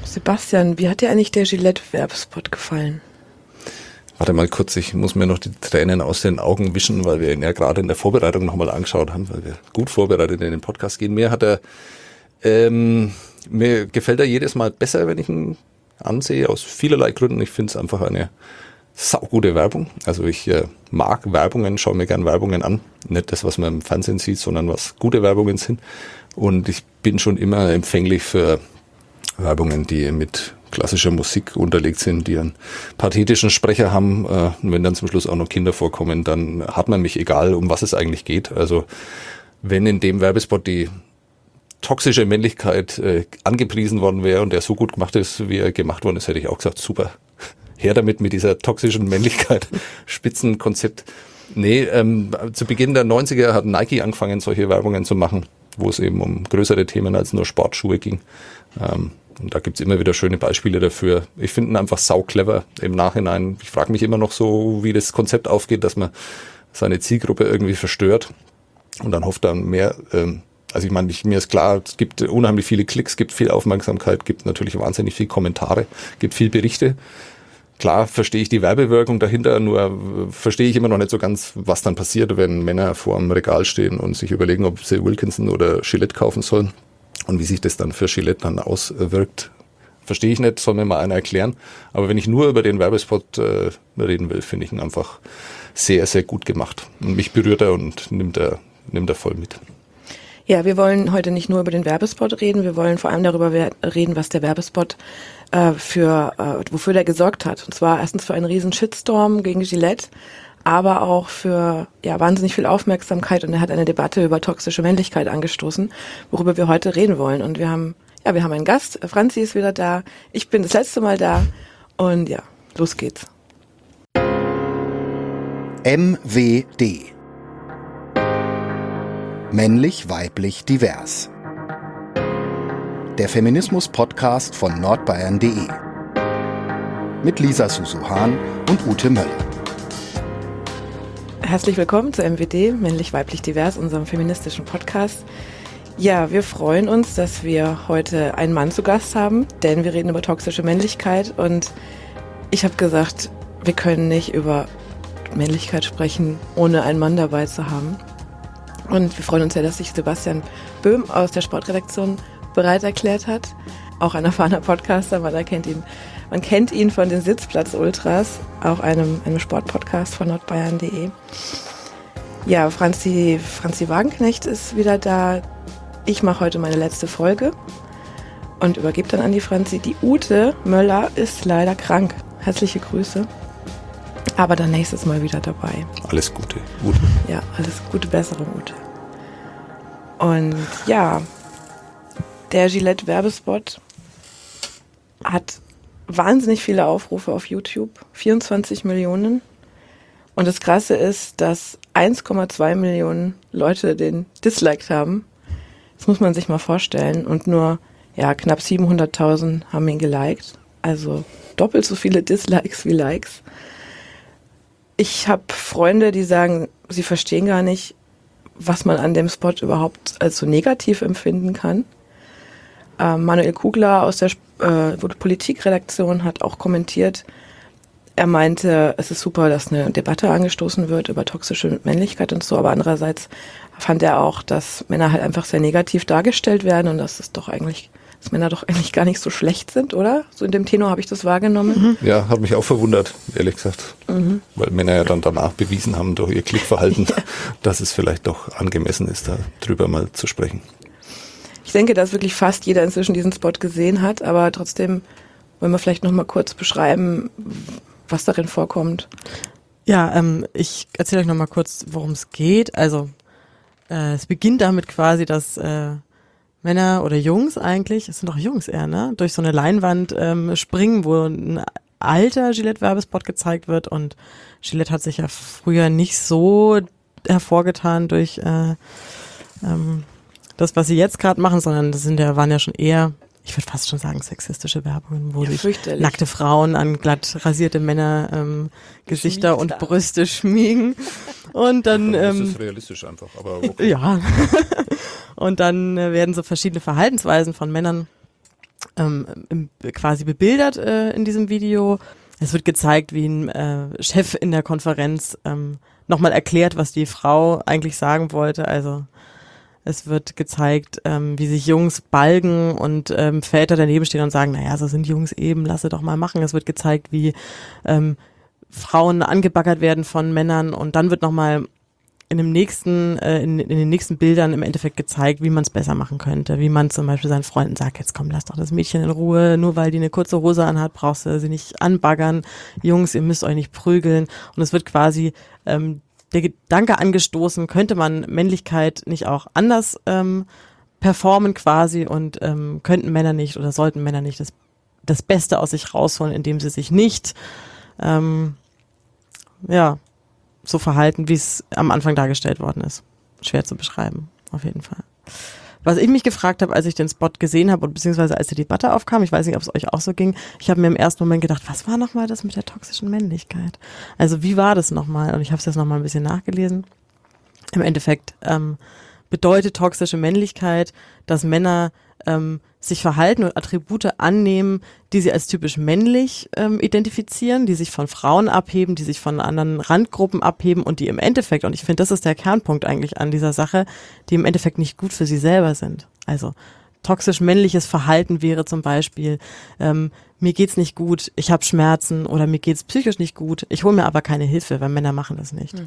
Sebastian, wie hat dir eigentlich der Gillette-Werbespot gefallen? Warte mal kurz, ich muss mir noch die Tränen aus den Augen wischen, weil wir ihn ja gerade in der Vorbereitung nochmal angeschaut haben, weil wir gut vorbereitet in den Podcast gehen. Mir gefällt er jedes Mal besser, wenn ich ihn ansehe, aus vielerlei Gründen. Ich finde es einfach eine saugute Werbung. Also ich mag Werbungen, schaue mir gern Werbungen an. Nicht das, was man im Fernsehen sieht, sondern was gute Werbungen sind. Und ich bin schon immer empfänglich für Werbungen, die mit klassischer Musik unterlegt sind, die einen pathetischen Sprecher haben. Und wenn dann zum Schluss auch noch Kinder vorkommen, dann hat man mich, egal um was es eigentlich geht. Also wenn in dem Werbespot die toxische Männlichkeit angepriesen worden wäre und der so gut gemacht ist, wie er gemacht worden ist, hätte ich auch gesagt, super. Her damit mit dieser toxischen Männlichkeit, Spitzenkonzept. Nee, zu Beginn der 90er hat Nike angefangen, solche Werbungen zu machen, wo es eben um größere Themen als nur Sportschuhe ging. Und da gibt's immer wieder schöne Beispiele dafür. Ich finde ihn einfach sau clever im Nachhinein. Ich frage mich immer noch so, wie das Konzept aufgeht, dass man seine Zielgruppe irgendwie verstört und dann hofft dann mehr. Also ich meine, mir ist klar, es gibt unheimlich viele Klicks, gibt viel Aufmerksamkeit, gibt natürlich wahnsinnig viel Kommentare, gibt viel Berichte. Klar verstehe ich die Werbewirkung dahinter, nur verstehe ich immer noch nicht so ganz, was dann passiert, wenn Männer vor einem Regal stehen und sich überlegen, ob sie Wilkinson oder Gillette kaufen sollen und wie sich das dann für Gillette dann auswirkt. Verstehe ich nicht, soll mir mal einer erklären. Aber wenn ich nur über den Werbespot reden will, finde ich ihn einfach sehr, sehr gut gemacht. Und mich berührt er und nimmt er voll mit. Ja, wir wollen heute nicht nur über den Werbespot reden, wir wollen vor allem darüber reden, was der Werbespot wofür der gesorgt hat. Und zwar erstens für einen riesen Shitstorm gegen Gillette, aber auch für wahnsinnig viel Aufmerksamkeit, und er hat eine Debatte über toxische Männlichkeit angestoßen, worüber wir heute reden wollen. Und wir haben einen Gast, Franzi ist wieder da, ich bin das letzte Mal da und ja, los geht's. MWD. Männlich, weiblich, divers. Der Feminismus-Podcast von nordbayern.de. Mit Lisa Susuhan und Ute Möller. Herzlich willkommen zu MWD, Männlich, weiblich, divers, unserem feministischen Podcast. Ja, wir freuen uns, dass wir heute einen Mann zu Gast haben, denn wir reden über toxische Männlichkeit und ich habe gesagt, wir können nicht über Männlichkeit sprechen, ohne einen Mann dabei zu haben. Und wir freuen uns sehr, dass sich Sebastian Böhm aus der Sportredaktion bereit erklärt hat. Auch ein erfahrener Podcaster, man kennt ihn von den Sitzplatz-Ultras, auch einem Sportpodcast von nordbayern.de. Ja, Franzi Wagenknecht ist wieder da. Ich mache heute meine letzte Folge und übergebe dann an die Franzi. Die Ute Möller ist leider krank. Herzliche Grüße. Aber dann nächstes Mal wieder dabei. Alles Gute, Ute. Ja, alles Gute Besserung, Ute. Und ja, der Gillette-Werbespot hat wahnsinnig viele Aufrufe auf YouTube, 24 Millionen. Und das Krasse ist, dass 1,2 Millionen Leute den disliked haben. Das muss man sich mal vorstellen. Und nur knapp 700.000 haben ihn geliked. Also doppelt so viele Dislikes wie Likes. Ich habe Freunde, die sagen, sie verstehen gar nicht, was man an dem Spot überhaupt als so negativ empfinden kann. Manuel Kugler aus der Politikredaktion hat auch kommentiert, er meinte, es ist super, dass eine Debatte angestoßen wird über toxische Männlichkeit und so, aber andererseits fand er auch, dass Männer halt einfach sehr negativ dargestellt werden und dass Männer doch eigentlich gar nicht so schlecht sind, oder? So in dem Tenor habe ich das wahrgenommen. Ja, hat mich auch verwundert, ehrlich gesagt. Weil Männer ja dann danach bewiesen haben durch ihr Klickverhalten, dass es vielleicht doch angemessen ist, darüber mal zu sprechen. Ich denke, dass wirklich fast jeder inzwischen diesen Spot gesehen hat, aber trotzdem wollen wir vielleicht noch mal kurz beschreiben, was darin vorkommt. Ja, ich erzähle euch noch mal kurz, worum es geht. Also es beginnt damit quasi, dass Männer oder Jungs eigentlich, es sind doch Jungs eher, ne, durch so eine Leinwand springen, wo ein alter Gillette-Werbespot gezeigt wird, und Gillette hat sich ja früher nicht so hervorgetan durch das, was sie jetzt gerade machen, sondern das waren ja schon eher, ich würde fast schon sagen, sexistische Werbungen, wo sich nackte Frauen an glatt rasierte Männer Gesichter und Brüste schmiegen. Und dann das ist realistisch einfach, aber okay. Ja. Und dann werden so verschiedene Verhaltensweisen von Männern quasi bebildert in diesem Video. Es wird gezeigt, wie ein Chef in der Konferenz nochmal erklärt, was die Frau eigentlich sagen wollte. Also es wird gezeigt, wie sich Jungs balgen und Väter daneben stehen und sagen, naja, so sind Jungs eben, lass sie doch mal machen. Es wird gezeigt, wie Frauen angebaggert werden von Männern und dann wird nochmal in den nächsten Bildern im Endeffekt gezeigt, wie man es besser machen könnte. Wie man zum Beispiel seinen Freunden sagt, jetzt komm, lass doch das Mädchen in Ruhe, nur weil die eine kurze Hose anhat, brauchst du sie nicht anbaggern. Jungs, ihr müsst euch nicht prügeln. Und es wird quasi der Gedanke angestoßen, könnte man Männlichkeit nicht auch anders performen quasi und könnten Männer nicht oder sollten Männer nicht das Beste aus sich rausholen, indem sie sich nicht so verhalten, wie es am Anfang dargestellt worden ist. Schwer zu beschreiben, auf jeden Fall. Was ich mich gefragt habe, als ich den Spot gesehen habe und beziehungsweise als die Debatte aufkam, ich weiß nicht, ob es euch auch so ging, ich habe mir im ersten Moment gedacht, was war nochmal das mit der toxischen Männlichkeit? Also wie war das nochmal? Und ich habe es jetzt nochmal ein bisschen nachgelesen. Im Endeffekt bedeutet toxische Männlichkeit, dass Männer sich Verhalten und Attribute annehmen, die sie als typisch männlich identifizieren, die sich von Frauen abheben, die sich von anderen Randgruppen abheben und die im Endeffekt, und ich finde, das ist der Kernpunkt eigentlich an dieser Sache, die im Endeffekt nicht gut für sie selber sind. Also toxisch männliches Verhalten wäre zum Beispiel, mir geht's nicht gut, ich habe Schmerzen oder mir geht's psychisch nicht gut, ich hole mir aber keine Hilfe, weil Männer machen das nicht.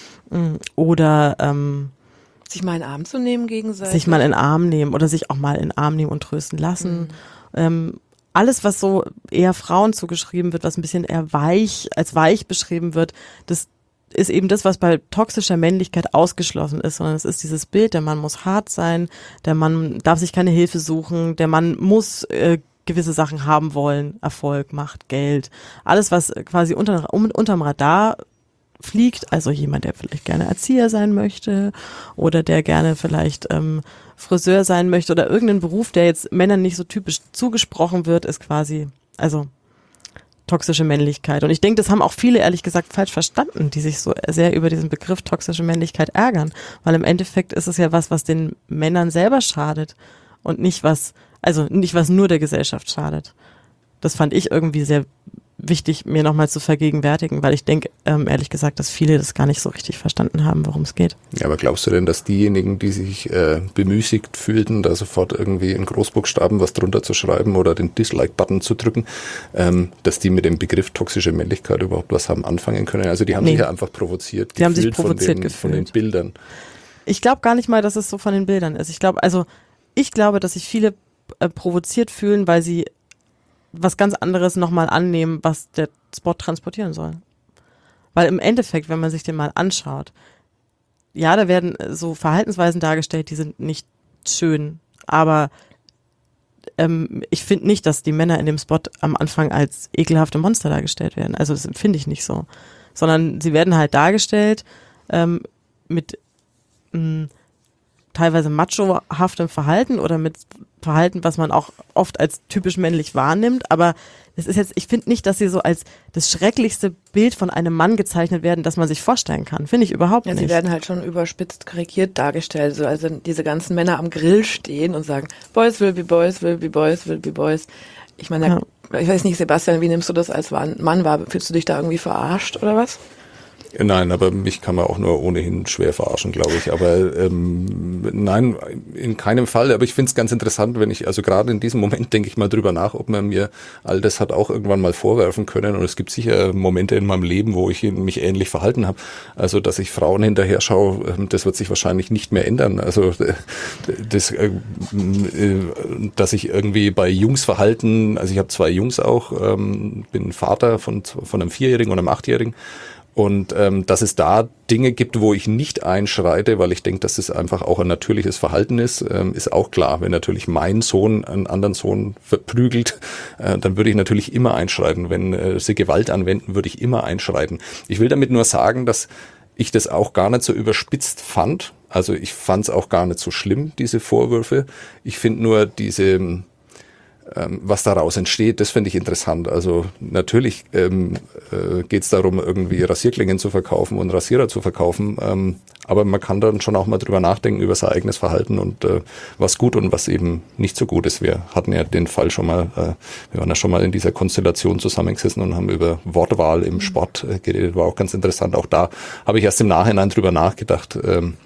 Oder sich mal in den Arm zu nehmen gegenseitig. Sich mal in den Arm nehmen oder sich auch mal in den Arm nehmen und trösten lassen. Alles, was so eher Frauen zugeschrieben wird, was ein bisschen eher als weich beschrieben wird, das ist eben das, was bei toxischer Männlichkeit ausgeschlossen ist, sondern es ist dieses Bild, der Mann muss hart sein, der Mann darf sich keine Hilfe suchen, der Mann muss gewisse Sachen haben wollen, Erfolg, Macht, Geld, alles, was quasi unterm Radar fliegt, also jemand, der vielleicht gerne Erzieher sein möchte oder der gerne vielleicht Friseur sein möchte oder irgendein Beruf, der jetzt Männern nicht so typisch zugesprochen wird, ist quasi, also toxische Männlichkeit. Und ich denke, das haben auch viele ehrlich gesagt falsch verstanden, die sich so sehr über diesen Begriff toxische Männlichkeit ärgern, weil im Endeffekt ist es ja was den Männern selber schadet und nicht was nur der Gesellschaft schadet. Das fand ich irgendwie sehr wichtig, mir nochmal zu vergegenwärtigen, weil ich denke, ehrlich gesagt, dass viele das gar nicht so richtig verstanden haben, worum es geht. Ja, aber glaubst du denn, dass diejenigen, die sich bemüßigt fühlten, da sofort irgendwie in Großbuchstaben was drunter zu schreiben oder den Dislike-Button zu drücken, dass die mit dem Begriff toxische Männlichkeit überhaupt was haben anfangen können? Also die haben sich ja einfach provoziert die haben sich provoziert gefühlt von den Bildern. Ich glaube gar nicht mal, dass es so von den Bildern ist. Ich glaube, dass sich viele provoziert fühlen, weil sie was ganz anderes nochmal annehmen, was der Spot transportieren soll. Weil im Endeffekt, wenn man sich den mal anschaut, ja, da werden so Verhaltensweisen dargestellt, die sind nicht schön, aber ich finde nicht, dass die Männer in dem Spot am Anfang als ekelhafte Monster dargestellt werden. Also das finde ich nicht so. Sondern sie werden halt dargestellt mit teilweise machohaftem Verhalten oder mit Verhalten, was man auch oft als typisch männlich wahrnimmt, aber das ist jetzt, ich finde nicht, dass sie so als das schrecklichste Bild von einem Mann gezeichnet werden, das man sich vorstellen kann. Finde ich überhaupt nicht. Sie werden halt schon überspitzt karikiert dargestellt, so also diese ganzen Männer am Grill stehen und sagen, Boys will be Boys, will be Boys, will be Boys. Ich meine, ich weiß nicht, Sebastian, wie nimmst du das als Mann wahr? Fühlst du dich da irgendwie verarscht oder was? Nein, aber mich kann man auch nur ohnehin schwer verarschen, glaube ich. Aber nein, in keinem Fall. Aber ich finde es ganz interessant, wenn ich, also gerade in diesem Moment denke ich mal drüber nach, ob man mir all das hat auch irgendwann mal vorwerfen können. Und es gibt sicher Momente in meinem Leben, wo ich mich ähnlich verhalten habe. Also, dass ich Frauen hinterher schaue, das wird sich wahrscheinlich nicht mehr ändern. Also, dass ich irgendwie bei Jungs verhalten, also ich habe 2 Jungs auch, bin Vater von einem 4-Jährigen und einem 8-Jährigen. Und dass es da Dinge gibt, wo ich nicht einschreite, weil ich denke, dass es einfach auch ein natürliches Verhalten ist, ist auch klar. Wenn natürlich mein Sohn einen anderen Sohn verprügelt, dann würde ich natürlich immer einschreiten. Wenn sie Gewalt anwenden, würde ich immer einschreiten. Ich will damit nur sagen, dass ich das auch gar nicht so überspitzt fand. Also ich fand es auch gar nicht so schlimm, diese Vorwürfe. Ich finde nur diese was daraus entsteht, das finde ich interessant. Also natürlich geht es darum, irgendwie Rasierklingen zu verkaufen und Rasierer zu verkaufen, aber man kann dann schon auch mal drüber nachdenken, über sein eigenes Verhalten und was gut und was eben nicht so gut ist. Wir hatten ja den Fall schon mal, wir waren ja schon mal in dieser Konstellation zusammengesessen und haben über Wortwahl im Sport geredet, war auch ganz interessant. Auch da habe ich erst im Nachhinein drüber nachgedacht,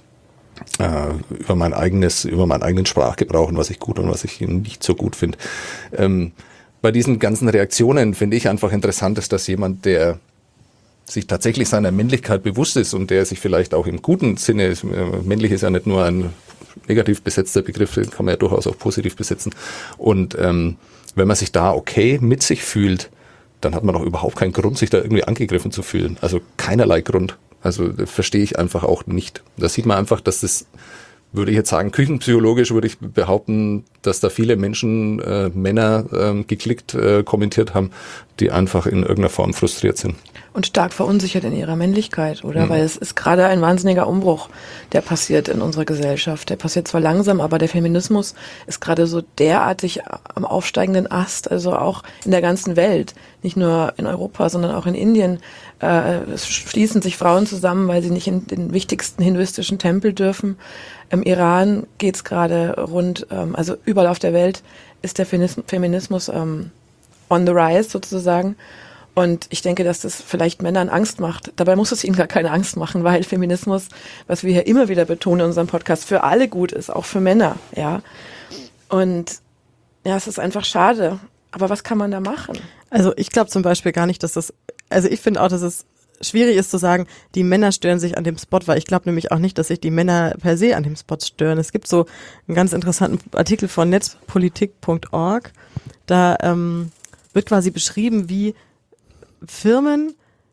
über meinen eigenen Sprachgebrauch und was ich gut und was ich nicht so gut finde. Bei diesen ganzen Reaktionen finde ich einfach interessant ist, dass jemand, der sich tatsächlich seiner Männlichkeit bewusst ist und der sich vielleicht auch im guten Sinne, männlich ist ja nicht nur ein negativ besetzter Begriff, den kann man ja durchaus auch positiv besetzen. Und wenn man sich da okay mit sich fühlt, dann hat man doch überhaupt keinen Grund, sich da irgendwie angegriffen zu fühlen. Also keinerlei Grund. Also das verstehe ich einfach auch nicht. Da sieht man einfach, dass das, würde ich jetzt sagen, küchenpsychologisch würde ich behaupten, dass da viele Menschen, Männer geklickt, kommentiert haben, die einfach in irgendeiner Form frustriert sind. Und stark verunsichert in ihrer Männlichkeit, oder? Weil es ist gerade ein wahnsinniger Umbruch, der passiert in unserer Gesellschaft. Der passiert zwar langsam, aber der Feminismus ist gerade so derartig am aufsteigenden Ast, also auch in der ganzen Welt. Nicht nur in Europa, sondern auch in Indien. Es schließen sich Frauen zusammen, weil sie nicht in den wichtigsten hinduistischen Tempel dürfen. Im Iran geht's gerade rund, also überall auf der Welt ist der Feminismus on the rise sozusagen. Und ich denke, dass das vielleicht Männern Angst macht. Dabei muss es ihnen gar keine Angst machen, weil Feminismus, was wir hier immer wieder betonen in unserem Podcast, für alle gut ist, auch für Männer, ja. Und ja, es ist einfach schade. Aber was kann man da machen? Also ich glaube zum Beispiel gar nicht, also ich finde auch, dass es schwierig ist zu sagen, die Männer stören sich an dem Spot, weil ich glaube nämlich auch nicht, dass sich die Männer per se an dem Spot stören. Es gibt so einen ganz interessanten Artikel von netzpolitik.org, da wird quasi beschrieben, wie Firmen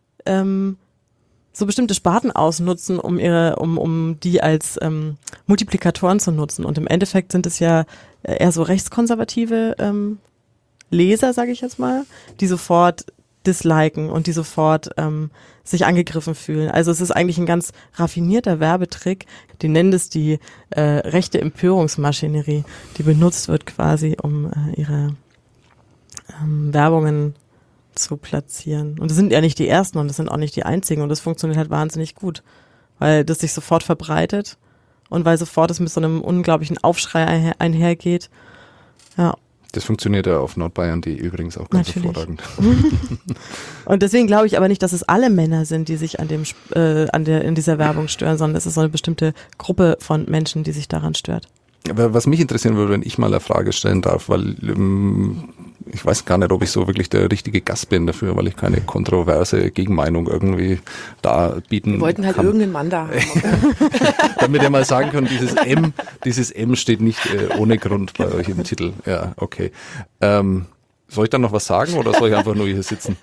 so bestimmte Sparten ausnutzen, um die als Multiplikatoren zu nutzen. Und im Endeffekt sind es ja eher so rechtskonservative Leser, sage ich jetzt mal, die sofort disliken und die sofort sich angegriffen fühlen. Also es ist eigentlich ein ganz raffinierter Werbetrick. Die nennen es die rechte Empörungsmaschinerie, die benutzt wird quasi, um ihre Werbungen zu platzieren. Und das sind ja nicht die ersten und das sind auch nicht die einzigen und das funktioniert halt wahnsinnig gut, weil das sich sofort verbreitet und weil sofort es mit so einem unglaublichen Aufschrei einhergeht. Ja. Das funktioniert ja auf Nordbayern.de übrigens auch ganz hervorragend. Und deswegen glaube ich aber nicht, dass es alle Männer sind, die sich in dieser Werbung stören, sondern es ist so eine bestimmte Gruppe von Menschen, die sich daran stört. Aber was mich interessieren würde, wenn ich mal eine Frage stellen darf, weil ich weiß gar nicht, ob ich so wirklich der richtige Gast bin dafür, weil ich keine kontroverse Gegenmeinung irgendwie darbieten kann. Wir wollten halt irgendeinen Mann da haben. Okay? Damit ihr mal sagen könnt, dieses M steht nicht ohne Grund bei euch im Titel. Ja, okay. Soll ich dann noch was sagen oder soll ich einfach nur hier sitzen?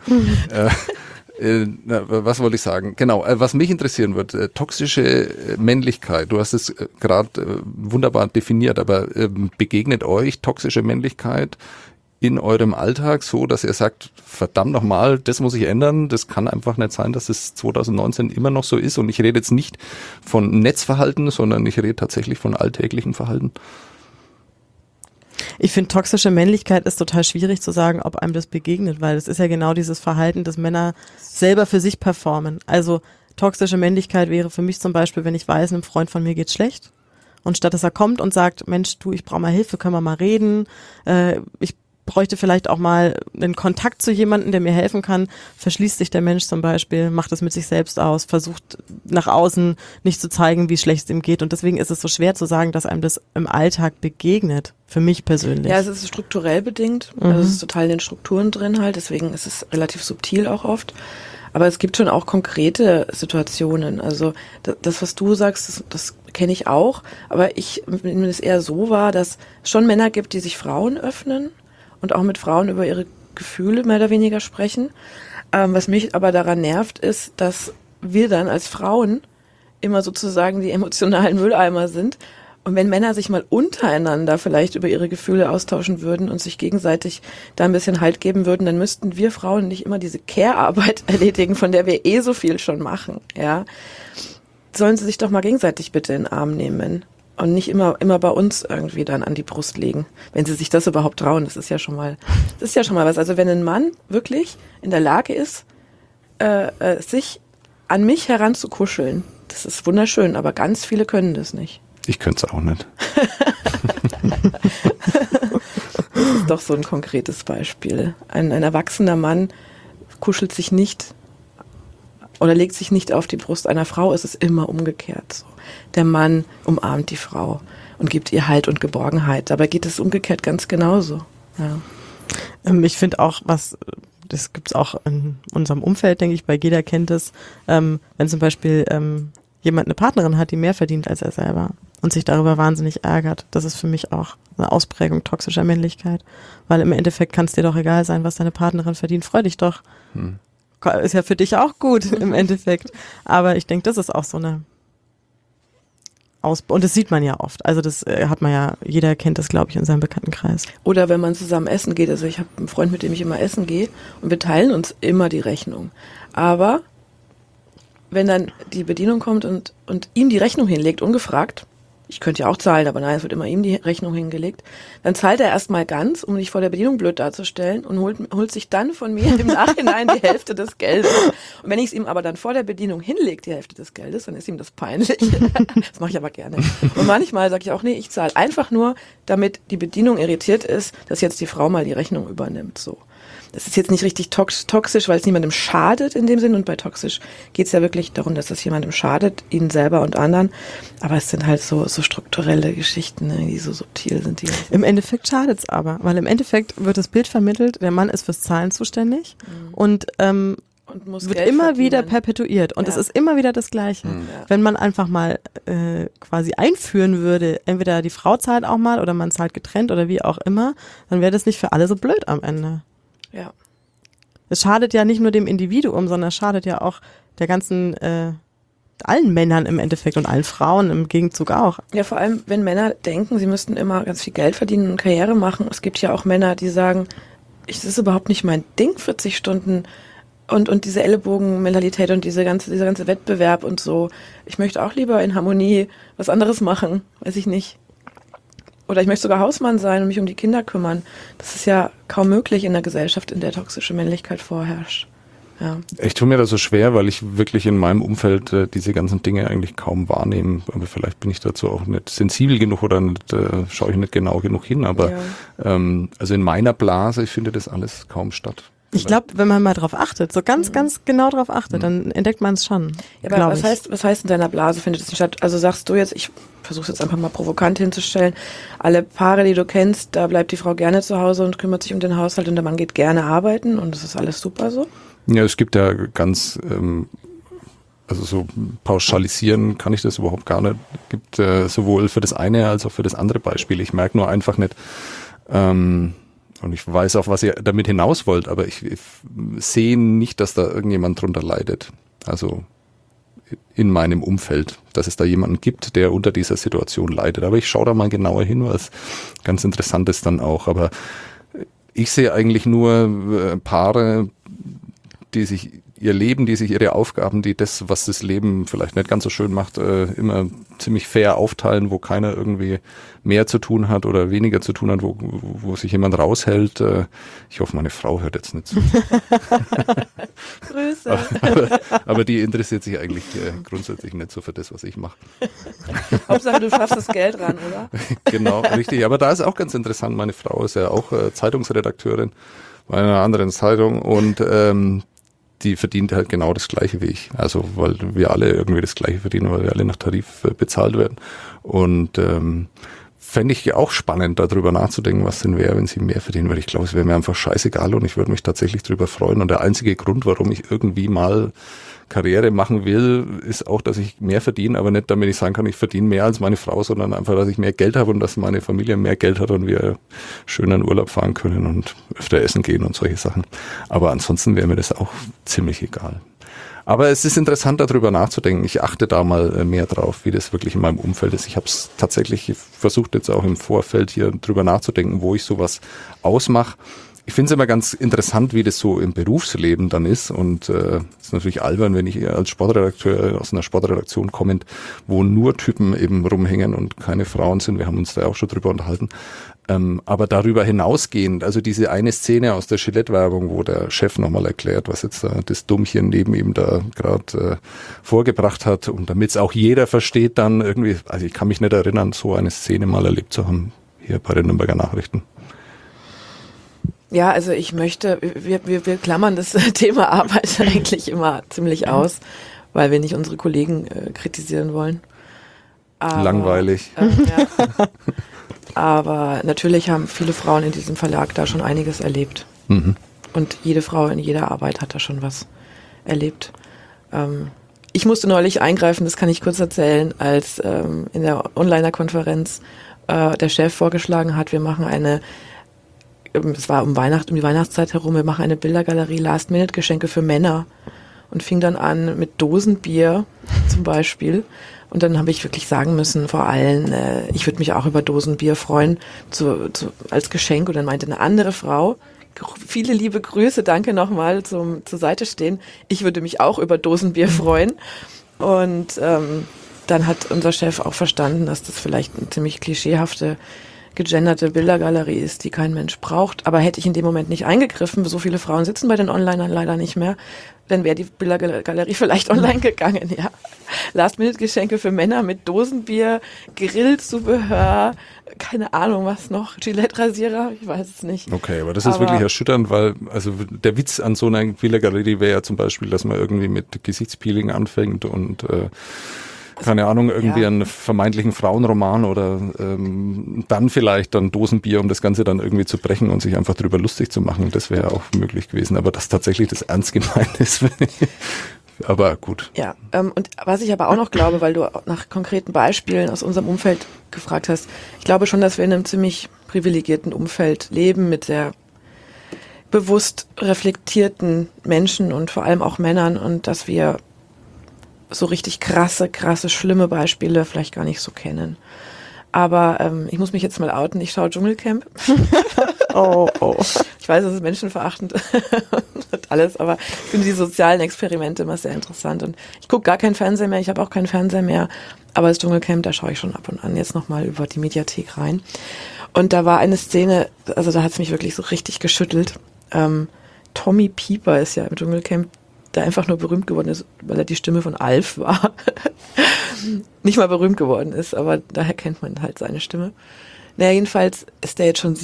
Was wollte ich sagen? Genau, was mich interessieren wird, toxische Männlichkeit. Du hast es gerade wunderbar definiert, aber begegnet euch toxische Männlichkeit in eurem Alltag so, dass ihr sagt, verdammt nochmal, das muss ich ändern, das kann einfach nicht sein, dass es 2019 immer noch so ist und ich rede jetzt nicht von Netzverhalten, sondern ich rede tatsächlich von alltäglichem Verhalten? Ich finde, toxische Männlichkeit ist total schwierig zu sagen, ob einem das begegnet, weil es ist ja genau dieses Verhalten, das Männer selber für sich performen. Also toxische Männlichkeit wäre für mich zum Beispiel, wenn ich weiß, einem Freund von mir geht's schlecht und statt dass er kommt und sagt, Mensch, du, ich brauche mal Hilfe, können wir mal reden, ich bräuchte vielleicht auch mal einen Kontakt zu jemandem, der mir helfen kann, verschließt sich der Mensch zum Beispiel, macht es mit sich selbst aus, versucht nach außen nicht zu zeigen, wie schlecht es ihm geht und deswegen ist es so schwer zu sagen, dass einem das im Alltag begegnet, für mich persönlich. Ja, es ist strukturell bedingt, also es ist total in den Strukturen drin halt, deswegen ist es relativ subtil auch oft, aber es gibt schon auch konkrete Situationen, also das was du sagst, das kenne ich auch, aber ich nehme es eher so wahr, dass es schon Männer gibt, die sich Frauen öffnen, und auch mit Frauen über ihre Gefühle mehr oder weniger sprechen. Was mich aber daran nervt, ist, dass wir dann als Frauen immer sozusagen die emotionalen Mülleimer sind. Und wenn Männer sich mal untereinander vielleicht über ihre Gefühle austauschen würden und sich gegenseitig da ein bisschen Halt geben würden, dann müssten wir Frauen nicht immer diese Care-Arbeit erledigen, von der wir so viel schon machen. Ja, sollen sie sich doch mal gegenseitig bitte in den Arm nehmen. und nicht immer bei uns irgendwie dann an die Brust legen, wenn sie sich das überhaupt trauen. Das ist ja schon mal was. Also wenn ein Mann wirklich in der Lage ist, sich an mich heranzukuscheln, das ist wunderschön, aber ganz viele können das nicht. Ich könnte es auch nicht. Das ist doch so ein konkretes Beispiel. Ein erwachsener Mann kuschelt sich nicht oder legt sich nicht auf die Brust einer Frau, es ist immer umgekehrt so. Der Mann umarmt die Frau und gibt ihr Halt und Geborgenheit. Dabei geht es umgekehrt ganz genauso. Ja. Ich finde auch, das gibt's auch in unserem Umfeld, denke ich, weil jeder kennt es, wenn zum Beispiel jemand eine Partnerin hat, die mehr verdient als er selber und sich darüber wahnsinnig ärgert. Das ist für mich auch eine Ausprägung toxischer Männlichkeit, weil im Endeffekt kann es dir doch egal sein, was deine Partnerin verdient. Freu dich doch. Ist ja für dich auch gut im Endeffekt. Aber ich denke, das ist auch so eine und das sieht man ja oft. Also das hat man ja, jeder kennt das, glaube ich, in seinem Bekanntenkreis. Oder wenn man zusammen essen geht. Also ich habe einen Freund, mit dem ich immer essen gehe und wir teilen uns immer die Rechnung. Aber wenn dann die Bedienung kommt und ihm die Rechnung hinlegt, ungefragt, ich könnte ja auch zahlen, aber nein, es wird immer ihm die Rechnung hingelegt, dann zahlt er erstmal ganz, um nicht vor der Bedienung blöd darzustellen und holt sich dann von mir im Nachhinein die Hälfte des Geldes. Und wenn ich es ihm aber dann vor der Bedienung hinlege, die Hälfte des Geldes, dann ist ihm das peinlich. Das mache ich aber gerne. Und manchmal sage ich auch, nee, ich zahle einfach nur, damit die Bedienung irritiert ist, dass jetzt die Frau mal die Rechnung übernimmt, so. Das ist jetzt nicht richtig toxisch, weil es niemandem schadet in dem Sinn. Und bei toxisch geht es ja wirklich darum, dass es jemandem schadet, ihnen selber und anderen. Aber es sind halt so strukturelle Geschichten, ne, die so subtil sind. Im Endeffekt schadet es aber, weil im Endeffekt wird das Bild vermittelt, der Mann ist fürs Zahlen zuständig und muss wird immer wieder perpetuiert. Und es ist immer wieder das Gleiche. Ja. Wenn man einfach mal quasi einführen würde, entweder die Frau zahlt auch mal oder man zahlt getrennt oder wie auch immer, dann wäre das nicht für alle so blöd am Ende. Ja. Es schadet ja nicht nur dem Individuum, sondern es schadet ja auch der ganzen, allen Männern im Endeffekt und allen Frauen im Gegenzug auch. Ja, vor allem, wenn Männer denken, sie müssten immer ganz viel Geld verdienen und Karriere machen. Es gibt ja auch Männer, die sagen, das ist überhaupt nicht mein Ding, 40 Stunden und diese Ellenbogenmentalität und dieser ganze Wettbewerb und so. Ich möchte auch lieber in Harmonie was anderes machen, weiß ich nicht. Oder ich möchte sogar Hausmann sein und mich um die Kinder kümmern. Das ist ja kaum möglich in einer Gesellschaft, in der toxische Männlichkeit vorherrscht. Ja. Ich tue mir das so schwer, weil ich wirklich in meinem Umfeld diese ganzen Dinge eigentlich kaum wahrnehme. Aber vielleicht bin ich dazu auch nicht sensibel genug oder nicht, schaue ich nicht genau genug hin. Aber also in meiner Blase findet das alles kaum statt. Ich glaube, wenn man mal drauf achtet, so ganz genau drauf achtet, dann entdeckt man es schon. Ja, aber was heißt in deiner Blase findet es nicht statt? Also sagst du jetzt, ich versuche es jetzt einfach mal provokant hinzustellen, alle Paare, die du kennst, da bleibt die Frau gerne zu Hause und kümmert sich um den Haushalt und der Mann geht gerne arbeiten und das ist alles super so? Ja, es gibt ja ganz, also so pauschalisieren kann ich das überhaupt gar nicht. Es gibt sowohl für das eine als auch für das andere Beispiel. Ich merke nur einfach nicht, und ich weiß auch, was ihr damit hinaus wollt, aber ich sehe nicht, dass da irgendjemand drunter leidet. Also in meinem Umfeld, dass es da jemanden gibt, der unter dieser Situation leidet. Aber ich schaue da mal genauer hin, was ganz interessant ist dann auch. Aber ich sehe eigentlich nur Paare, die sich ihr Leben, die sich ihre Aufgaben, die das, was das Leben vielleicht nicht ganz so schön macht, immer ziemlich fair aufteilen, wo keiner irgendwie mehr zu tun hat oder weniger zu tun hat, wo sich jemand raushält. Ich hoffe, meine Frau hört jetzt nicht zu. Grüße. Aber die interessiert sich eigentlich grundsätzlich nicht so für das, was ich mache. Hauptsache, du schaffst das Geld ran, oder? Genau, richtig. Aber da ist auch ganz interessant, meine Frau ist ja auch Zeitungsredakteurin bei einer anderen Zeitung und die verdient halt genau das Gleiche wie ich. Also weil wir alle irgendwie das Gleiche verdienen, weil wir alle nach Tarif bezahlt werden. Und fände ich auch spannend, darüber nachzudenken, was denn wäre, wenn sie mehr verdienen würde. Ich glaube, es wäre mir einfach scheißegal und ich würde mich tatsächlich darüber freuen. Und der einzige Grund, warum ich irgendwie mal Karriere machen will, ist auch, dass ich mehr verdiene, aber nicht, damit ich sagen kann, ich verdiene mehr als meine Frau, sondern einfach, dass ich mehr Geld habe und dass meine Familie mehr Geld hat und wir schön in Urlaub fahren können und öfter essen gehen und solche Sachen. Aber ansonsten wäre mir das auch ziemlich egal. Aber es ist interessant, darüber nachzudenken. Ich achte da mal mehr drauf, wie das wirklich in meinem Umfeld ist. Ich habe es tatsächlich versucht, jetzt auch im Vorfeld hier drüber nachzudenken, wo ich sowas ausmache. Ich finde es immer ganz interessant, wie das so im Berufsleben dann ist und ist natürlich albern, wenn ich als Sportredakteur aus einer Sportredaktion kommend, wo nur Typen eben rumhängen und keine Frauen sind, wir haben uns da auch schon drüber unterhalten, aber darüber hinausgehend, also diese eine Szene aus der Gillette-Werbung, wo der Chef nochmal erklärt, was jetzt da das Dummchen neben ihm da gerade vorgebracht hat und damit es auch jeder versteht dann irgendwie, also ich kann mich nicht erinnern, so eine Szene mal erlebt zu haben, hier bei den Nürnberger Nachrichten. Ja, also ich möchte, wir klammern das Thema Arbeit eigentlich immer ziemlich aus, weil wir nicht unsere Kollegen kritisieren wollen. Aber, langweilig. Ja. Aber natürlich haben viele Frauen in diesem Verlag da schon einiges erlebt. Mhm. Und jede Frau in jeder Arbeit hat da schon was erlebt. Ich musste neulich eingreifen, das kann ich kurz erzählen, als in der Onliner-Konferenz der Chef vorgeschlagen hat, wir machen es war um die Weihnachtszeit herum, wir machen eine Bildergalerie Last-Minute-Geschenke für Männer und fing dann an mit Dosenbier zum Beispiel. Und dann habe ich wirklich sagen müssen, vor allem, ich würde mich auch über Dosenbier freuen als Geschenk. Und dann meinte eine andere Frau, viele liebe Grüße, danke nochmal zur Seite stehen, ich würde mich auch über Dosenbier freuen. Und dann hat unser Chef auch verstanden, dass das vielleicht eine ziemlich klischeehafte gegenderte Bildergalerie ist, die kein Mensch braucht. Aber hätte ich in dem Moment nicht eingegriffen, so viele Frauen sitzen bei den Onlinern leider nicht mehr, dann wäre die Bildergalerie vielleicht online gegangen, ja. Last-Minute-Geschenke für Männer mit Dosenbier, Grillzubehör, keine Ahnung was noch, Gillette-Rasierer, ich weiß es nicht. Okay, aber das ist wirklich erschütternd, weil also der Witz an so einer Bildergalerie wäre ja zum Beispiel, dass man irgendwie mit Gesichtspeeling anfängt und keine Ahnung, irgendwie einen vermeintlichen Frauenroman oder dann vielleicht dann Dosenbier, um das Ganze dann irgendwie zu brechen und sich einfach drüber lustig zu machen. Das wäre auch möglich gewesen. Aber dass tatsächlich das ernst gemeint ist, aber gut. Ja, und was ich aber auch noch glaube, weil du nach konkreten Beispielen aus unserem Umfeld gefragt hast, ich glaube schon, dass wir in einem ziemlich privilegierten Umfeld leben mit sehr bewusst reflektierten Menschen und vor allem auch Männern und dass wir so richtig krasse, schlimme Beispiele vielleicht gar nicht so kennen. Aber ich muss mich jetzt mal outen, ich schaue Dschungelcamp. Oh. Ich weiß, es ist menschenverachtend und alles, aber ich finde die sozialen Experimente immer sehr interessant. Und ich gucke gar keinen Fernseher mehr, ich habe auch keinen Fernseher mehr, aber das Dschungelcamp, da schaue ich schon ab und an jetzt nochmal über die Mediathek rein. Und da war eine Szene, also da hat es mich wirklich so richtig geschüttelt. Tommy Pieper ist ja im Dschungelcamp, der einfach nur berühmt geworden ist, weil er die Stimme von Alf war. Nicht mal berühmt geworden ist, aber daher kennt man halt seine Stimme. Naja, jedenfalls ist der jetzt schon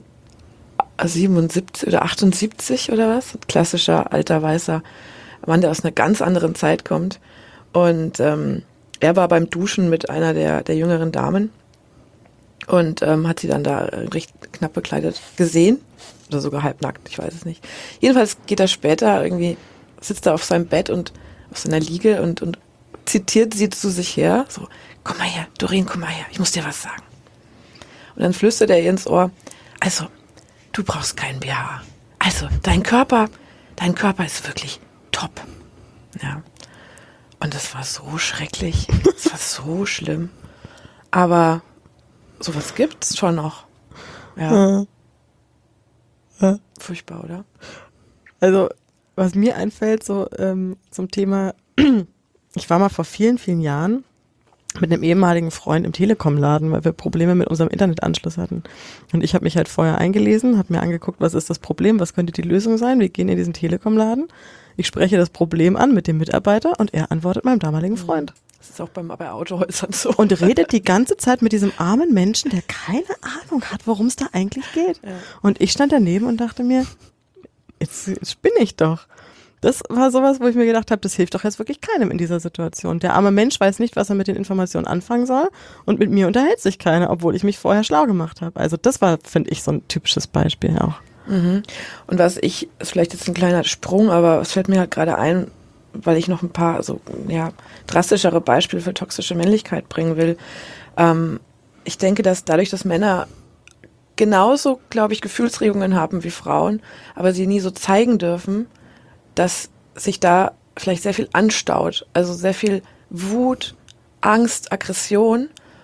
77 oder 78 oder was? Klassischer, alter, weißer Mann, der aus einer ganz anderen Zeit kommt. Und er war beim Duschen mit einer der jüngeren Damen und hat sie dann da recht knapp bekleidet gesehen. Oder sogar halbnackt, ich weiß es nicht. Jedenfalls geht er später irgendwie, sitzt er auf seinem Bett und auf seiner Liege und zitiert sie zu sich her, so, komm mal her, Doreen, komm mal her, ich muss dir was sagen. Und dann flüstert er ihr ins Ohr, also, du brauchst keinen BH. Also, dein Körper ist wirklich top. Ja. Und das war so schrecklich, das war so schlimm. Aber sowas gibt's schon noch. Ja. Furchtbar, oder? Also, was mir einfällt, so zum Thema, ich war mal vor vielen, vielen Jahren mit einem ehemaligen Freund im Telekom-Laden, weil wir Probleme mit unserem Internetanschluss hatten. Und ich habe mich halt vorher eingelesen, habe mir angeguckt, was ist das Problem, was könnte die Lösung sein. Wir gehen in diesen Telekom-Laden, ich spreche das Problem an mit dem Mitarbeiter und er antwortet meinem damaligen Freund. Das ist auch bei Autohäusern so. Und redet die ganze Zeit mit diesem armen Menschen, der keine Ahnung hat, worum es da eigentlich geht. Ja. Und ich stand daneben und dachte mir, jetzt spinne ich doch. Das war sowas, wo ich mir gedacht habe, das hilft doch jetzt wirklich keinem in dieser Situation. Der arme Mensch weiß nicht, was er mit den Informationen anfangen soll und mit mir unterhält sich keiner, obwohl ich mich vorher schlau gemacht habe. Also das war, finde ich, so ein typisches Beispiel auch. Mhm. Und ist vielleicht jetzt ein kleiner Sprung, aber es fällt mir halt gerade ein, weil ich noch ein paar drastischere Beispiele für toxische Männlichkeit bringen will. Ich denke, dass dadurch, dass Männer genauso, glaube ich, Gefühlsregungen haben wie Frauen, aber sie nie so zeigen dürfen, dass sich da vielleicht sehr viel anstaut. Also sehr viel Wut, Angst, Aggression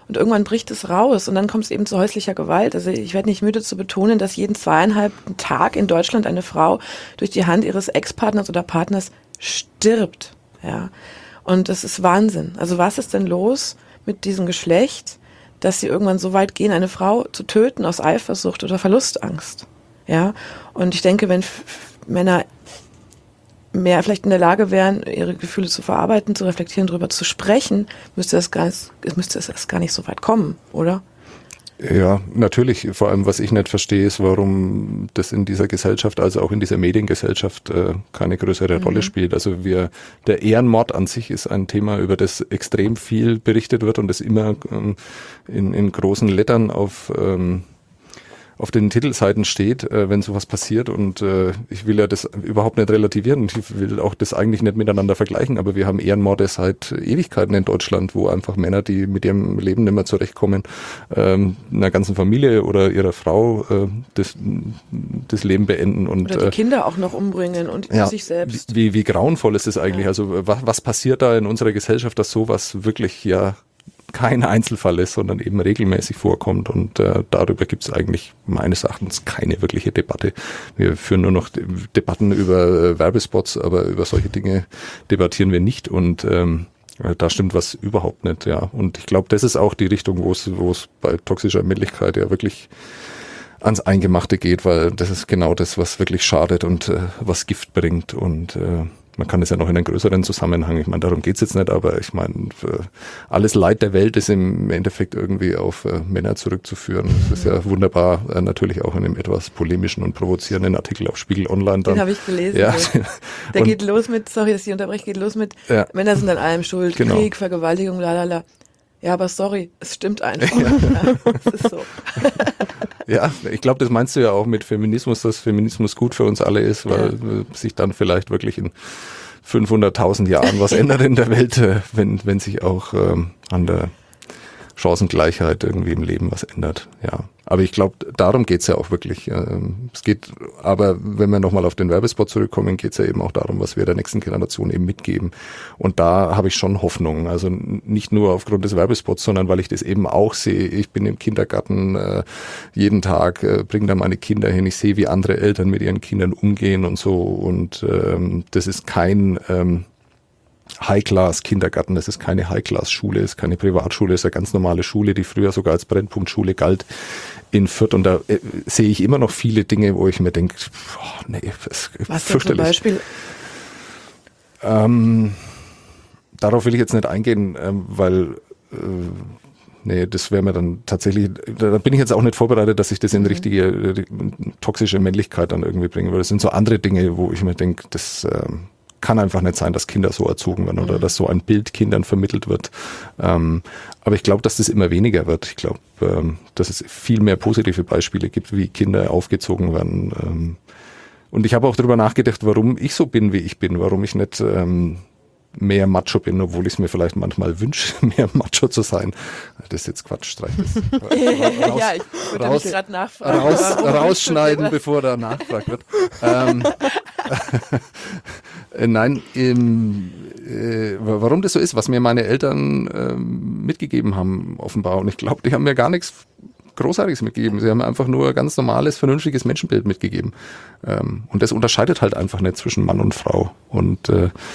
Und irgendwann bricht es raus und dann kommt es eben zu häuslicher Gewalt. Also ich werde nicht müde zu betonen, dass jeden 2,5 Tag in Deutschland eine Frau durch die Hand ihres Ex-Partners oder Partners stirbt. Ja. Und das ist Wahnsinn. Also was ist denn los mit diesem Geschlecht, dass sie irgendwann so weit gehen, eine Frau zu töten aus Eifersucht oder Verlustangst? Ja. Und ich denke, wenn Männer mehr vielleicht in der Lage wären, ihre Gefühle zu verarbeiten, zu reflektieren, darüber zu sprechen, müsste es gar nicht so weit kommen, oder? Ja, natürlich. Vor allem, was ich nicht verstehe, ist, warum das in dieser Gesellschaft, also auch in dieser Mediengesellschaft, keine größere Rolle spielt. Also der Ehrenmord an sich ist ein Thema, über das extrem viel berichtet wird und das immer in großen Lettern auf den Titelseiten steht, wenn sowas passiert, und ich will ja das überhaupt nicht relativieren, ich will auch das eigentlich nicht miteinander vergleichen, aber wir haben Ehrenmorde seit Ewigkeiten in Deutschland, wo einfach Männer, die mit ihrem Leben nicht mehr zurechtkommen, einer ganzen Familie oder ihrer Frau das Leben beenden und oder die Kinder auch noch umbringen und sich selbst. Wie grauenvoll ist das eigentlich? Also was passiert da in unserer Gesellschaft, dass sowas wirklich kein Einzelfall ist, sondern eben regelmäßig vorkommt, und darüber gibt es eigentlich meines Erachtens keine wirkliche Debatte. Wir führen nur noch Debatten über Werbespots, aber über solche Dinge debattieren wir nicht, und da stimmt was überhaupt nicht. Ja. Und ich glaube, das ist auch die Richtung, wo es bei toxischer Männlichkeit ja wirklich ans Eingemachte geht, weil das ist genau das, was wirklich schadet und was Gift bringt, und man kann es ja noch in einen größeren Zusammenhang, ich meine, darum geht's jetzt nicht, aber ich meine, alles Leid der Welt ist im Endeffekt irgendwie auf Männer zurückzuführen. Das ist ja wunderbar, natürlich auch in einem etwas polemischen und provozierenden Artikel auf Spiegel Online. Den habe ich gelesen. Ja. Der geht los mit, sorry, dass ich unterbreche, Männer sind an allem schuld, genau. Krieg, Vergewaltigung, lalala. Ja, aber sorry, es stimmt einfach. Ja. Es ist so. Ja, ich glaube, das meinst du ja auch mit Feminismus, dass Feminismus gut für uns alle ist, weil sich dann vielleicht wirklich in 500.000 Jahren was ändert in der Welt, wenn sich auch an der Chancengleichheit irgendwie im Leben was ändert. Ja, aber ich glaube, darum geht's ja auch wirklich. Es geht, aber wenn wir nochmal auf den Werbespot zurückkommen, geht's ja eben auch darum, was wir der nächsten Generation eben mitgeben. Und da habe ich schon Hoffnung. Also nicht nur aufgrund des Werbespots, sondern weil ich das eben auch sehe. Ich bin im Kindergarten jeden Tag, bringe da meine Kinder hin. Ich sehe, wie andere Eltern mit ihren Kindern umgehen und so. Und das ist kein High-Class-Kindergarten, das ist keine High-Class-Schule, das ist keine Privatschule, das ist eine ganz normale Schule, die früher sogar als Brennpunktschule galt in Fürth, und da sehe ich immer noch viele Dinge, wo ich mir denke, nee, das ist was fürchterlich. Was zum Beispiel? Darauf will ich jetzt nicht eingehen, weil das wäre mir dann tatsächlich, da bin ich jetzt auch nicht vorbereitet, dass ich das in richtige toxische Männlichkeit dann irgendwie bringe, weil das sind so andere Dinge, wo ich mir denke, das kann einfach nicht sein, dass Kinder so erzogen werden oder dass so ein Bild Kindern vermittelt wird. Aber ich glaube, dass das immer weniger wird. Ich glaube, dass es viel mehr positive Beispiele gibt, wie Kinder aufgezogen werden. Und ich habe auch darüber nachgedacht, warum ich so bin, wie ich bin, warum ich nicht mehr Macho bin, obwohl ich es mir vielleicht manchmal wünsche, mehr Macho zu sein. Das ist jetzt Quatsch, streich das. Ich wollte mich gerade nachfragen. Rausschneiden, bevor da nachgefragt wird. Nein, warum das so ist, was mir meine Eltern mitgegeben haben, offenbar. Und ich glaube, die haben mir gar nichts Großartiges mitgegeben. Sie haben einfach nur ein ganz normales, vernünftiges Menschenbild mitgegeben. Und das unterscheidet halt einfach nicht zwischen Mann und Frau. Und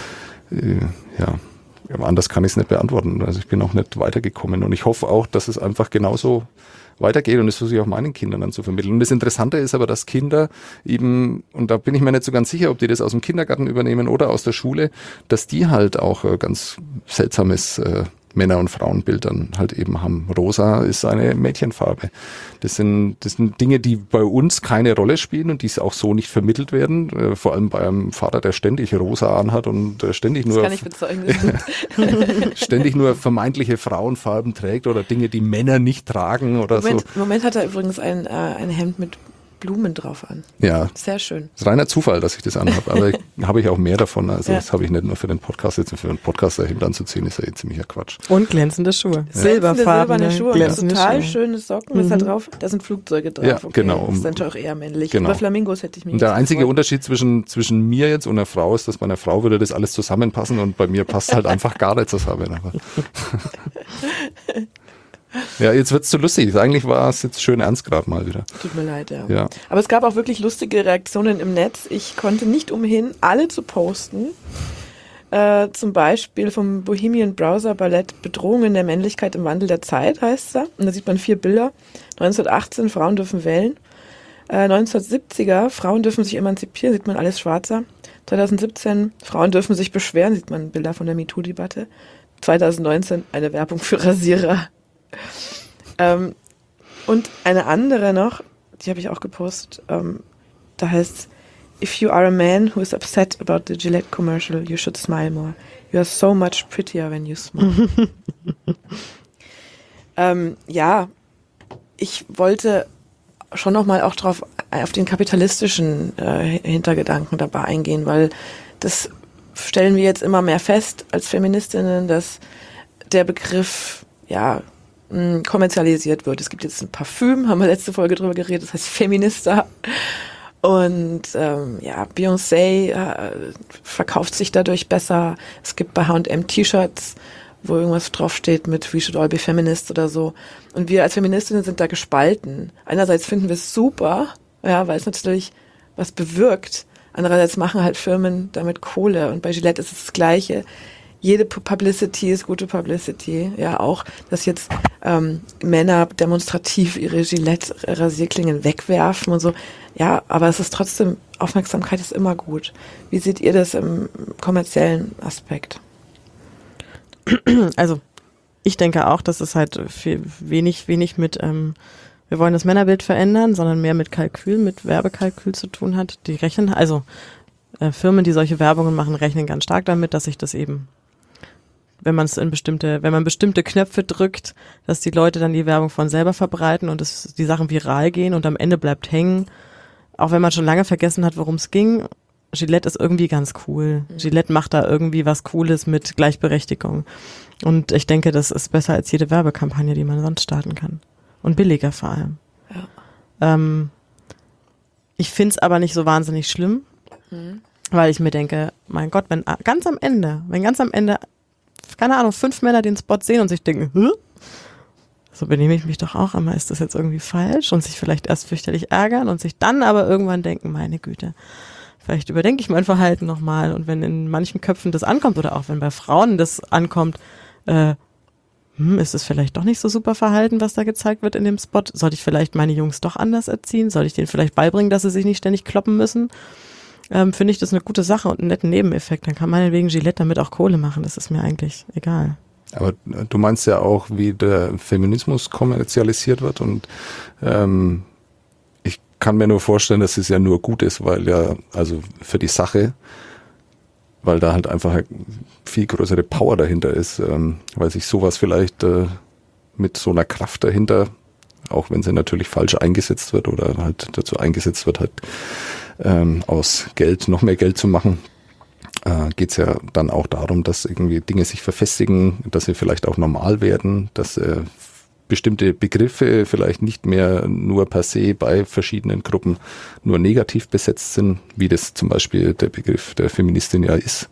anders kann ich es nicht beantworten. Also ich bin auch nicht weitergekommen. Und ich hoffe auch, dass es einfach genauso weitergeht, und das versuche ich auch meinen Kindern dann zu vermitteln. Und das Interessante ist aber, dass Kinder eben, und da bin ich mir nicht so ganz sicher, ob die das aus dem Kindergarten übernehmen oder aus der Schule, dass die halt auch ganz seltsames Männer- und Frauenbild dann halt eben haben. Rosa ist eine Mädchenfarbe. Das sind Dinge, die bei uns keine Rolle spielen und die auch so nicht vermittelt werden. Vor allem bei einem Vater, der ständig rosa anhat und ständig nur, das kann ich bezeugen, ständig nur vermeintliche Frauenfarben trägt oder Dinge, die Männer nicht tragen oder so. Im Moment hat er übrigens ein Hemd mit Blumen drauf an. Ja. Sehr schön. Das ist reiner Zufall, dass ich das anhabe, aber habe ich auch mehr davon. Also das habe ich nicht nur für den Podcast, jetzt für einen Podcaster Hemd anzuziehen, ist ja ziemlicher Quatsch. Und glänzende Schuhe. Ja. Silberne Schuhe glänzende und total Schuhe. Schöne Socken ist da drauf. Da sind Flugzeuge drauf. Ja, okay. genau. Das ist dann auch eher männlich. Genau. Über Flamingos hätte ich mich Und der einzige Unterschied zwischen mir jetzt und einer Frau ist, dass bei einer Frau würde das alles zusammenpassen und bei mir passt halt einfach gar nicht zusammen. Ja, jetzt wird's zu lustig. Eigentlich war es jetzt schön ernst gerade mal wieder. Tut mir leid, ja. Ja. Aber es gab auch wirklich lustige Reaktionen im Netz. Ich konnte nicht umhin, alle zu posten. Zum Beispiel vom Bohemian Browser Ballett Bedrohungen der Männlichkeit im Wandel der Zeit heißt es da. Und da sieht man 4 Bilder. 1918, Frauen dürfen wählen. 1970er, Frauen dürfen sich emanzipieren, sieht man alles schwarzer. 2017, Frauen dürfen sich beschweren, sieht man Bilder von der MeToo-Debatte. 2019, eine Werbung für Rasierer. Und eine andere noch, die habe ich auch gepostet, da heißt If you are a man who is upset about the Gillette commercial, you should smile more. You are so much prettier when you smile. Ja, ich wollte schon nochmal auch auf den kapitalistischen Hintergedanken dabei eingehen, weil das stellen wir jetzt immer mehr fest als Feministinnen, dass der Begriff, ja, kommerzialisiert wird. Es gibt jetzt ein Parfüm, haben wir letzte Folge drüber geredet, das heißt Feminista. Und ja, Beyoncé verkauft sich dadurch besser. Es gibt bei H&M T-Shirts, wo irgendwas draufsteht mit We should all be feminists oder so. Und wir als Feministinnen sind da gespalten. Einerseits finden wir es super, ja, weil es natürlich was bewirkt. Andererseits machen halt Firmen damit Kohle. Und bei Gillette ist es das Gleiche. Jede Publicity ist gute Publicity. Ja, auch, dass jetzt Männer demonstrativ ihre Gillette-Rasierklingen wegwerfen und so. Ja, aber es ist trotzdem, Aufmerksamkeit ist immer gut. Wie seht ihr das im kommerziellen Aspekt? Also, ich denke auch, dass es halt wenig mit, wir wollen das Männerbild verändern, sondern mehr mit Kalkül, mit Werbekalkül zu tun hat. Die rechnen, also Firmen, die solche Werbungen machen, rechnen ganz stark damit, dass sich das eben, wenn man bestimmte Knöpfe drückt, dass die Leute dann die Werbung von selber verbreiten und die Sachen viral gehen und am Ende bleibt hängen. Auch wenn man schon lange vergessen hat, worum es ging. Gillette ist irgendwie ganz cool. Gillette macht da irgendwie was Cooles mit Gleichberechtigung. Und ich denke, das ist besser als jede Werbekampagne, die man sonst starten kann. Und billiger vor allem. Ja. Ich find's aber nicht so wahnsinnig schlimm, weil ich mir denke, mein Gott, wenn ganz am Ende, keine Ahnung, 5 Männer den Spot sehen und sich denken, hä? So benehme ich mich doch auch einmal, ist das jetzt irgendwie falsch? Und sich vielleicht erst fürchterlich ärgern und sich dann aber irgendwann denken, meine Güte, vielleicht überdenke ich mein Verhalten nochmal. Und wenn in manchen Köpfen das ankommt oder auch wenn bei Frauen das ankommt, ist es vielleicht doch nicht so super Verhalten, was da gezeigt wird in dem Spot? Sollte ich vielleicht meine Jungs doch anders erziehen? Soll ich denen vielleicht beibringen, dass sie sich nicht ständig kloppen müssen? Finde ich das eine gute Sache und einen netten Nebeneffekt. Dann kann meinetwegen Gillette damit auch Kohle machen. Das ist mir eigentlich egal. Aber du meinst ja auch, wie der Feminismus kommerzialisiert wird und ich kann mir nur vorstellen, dass es ja nur gut ist, weil ja, also für die Sache, weil da halt einfach viel größere Power dahinter ist, weil sich sowas vielleicht mit so einer Kraft dahinter, auch wenn sie natürlich falsch eingesetzt wird oder halt dazu eingesetzt wird, halt aus Geld noch mehr Geld zu machen, geht es ja dann auch darum, dass irgendwie Dinge sich verfestigen, dass sie vielleicht auch normal werden, dass bestimmte Begriffe vielleicht nicht mehr nur per se bei verschiedenen Gruppen nur negativ besetzt sind, wie das zum Beispiel der Begriff der Feministin ja ist.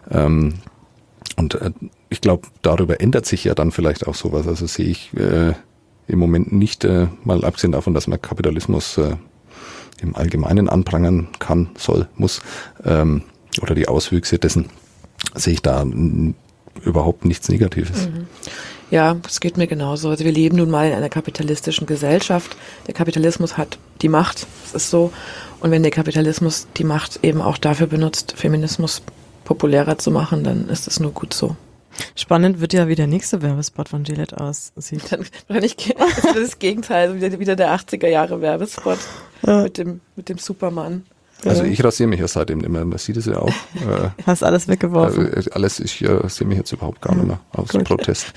Und ich glaube, darüber ändert sich ja dann vielleicht auch sowas. Also sehe ich im Moment nicht, mal abgesehen davon, dass man Kapitalismus im Allgemeinen anprangern kann, soll, muss, oder die Auswüchse dessen, sehe ich da überhaupt nichts Negatives. Ja, das geht mir genauso. Also wir leben nun mal in einer kapitalistischen Gesellschaft. Der Kapitalismus hat die Macht, das ist so. Und wenn der Kapitalismus die Macht eben auch dafür benutzt, Feminismus populärer zu machen, dann ist das nur gut so. Spannend wird ja, wie der nächste Werbespot von Gillette aussieht. Dann wahrscheinlich das Gegenteil, wieder der 80er-Jahre Werbespot mit dem Superman. Also ich rasiere mich ja seitdem immer, man sieht es ja auch. Hast alles weggeworfen? Ich sehe mich jetzt überhaupt gar nicht mehr aus Protest.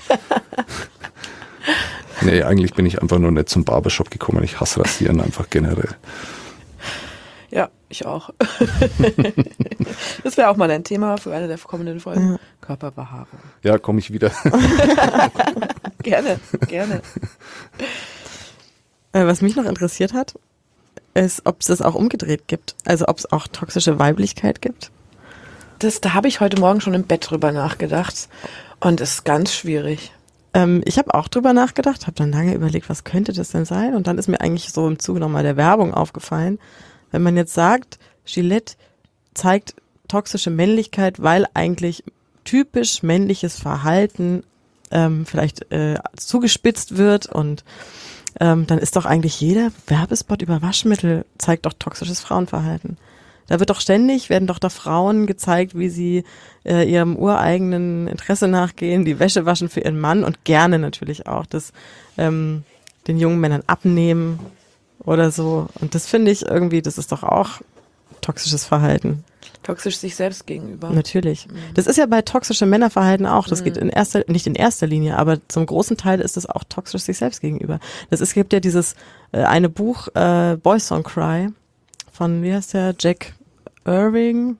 Nee, eigentlich bin ich einfach nur nicht zum Barbershop gekommen. Ich hasse Rasieren einfach generell. Ja, ich auch. Das wäre auch mal ein Thema für eine der kommenden Folgen. Körperbehaarung. Ja, komme ich wieder. Gerne. Was mich noch interessiert hat, ist, ob es das auch umgedreht gibt. Also ob es auch toxische Weiblichkeit gibt. Da habe ich heute Morgen schon im Bett drüber nachgedacht. Und es ist ganz schwierig. Ich habe auch drüber nachgedacht, habe dann lange überlegt, was könnte das denn sein? Und dann ist mir eigentlich so im Zuge nochmal der Werbung aufgefallen, wenn man jetzt sagt, Gillette zeigt toxische Männlichkeit, weil eigentlich typisch männliches Verhalten vielleicht zugespitzt wird und dann ist doch eigentlich jeder Werbespot über Waschmittel zeigt doch toxisches Frauenverhalten. Da werden doch da Frauen gezeigt, wie sie ihrem ureigenen Interesse nachgehen, die Wäsche waschen für ihren Mann und gerne natürlich auch das den jungen Männern abnehmen oder so. Und das finde ich irgendwie, das ist doch auch toxisches Verhalten. Toxisch sich selbst gegenüber. Natürlich. Das ist ja bei toxischem Männerverhalten auch. Das geht nicht in erster Linie, aber zum großen Teil ist es auch toxisch sich selbst gegenüber. Es gibt ja dieses eine Buch, Boys Don't Cry, von, wie heißt der, Jack Irvin,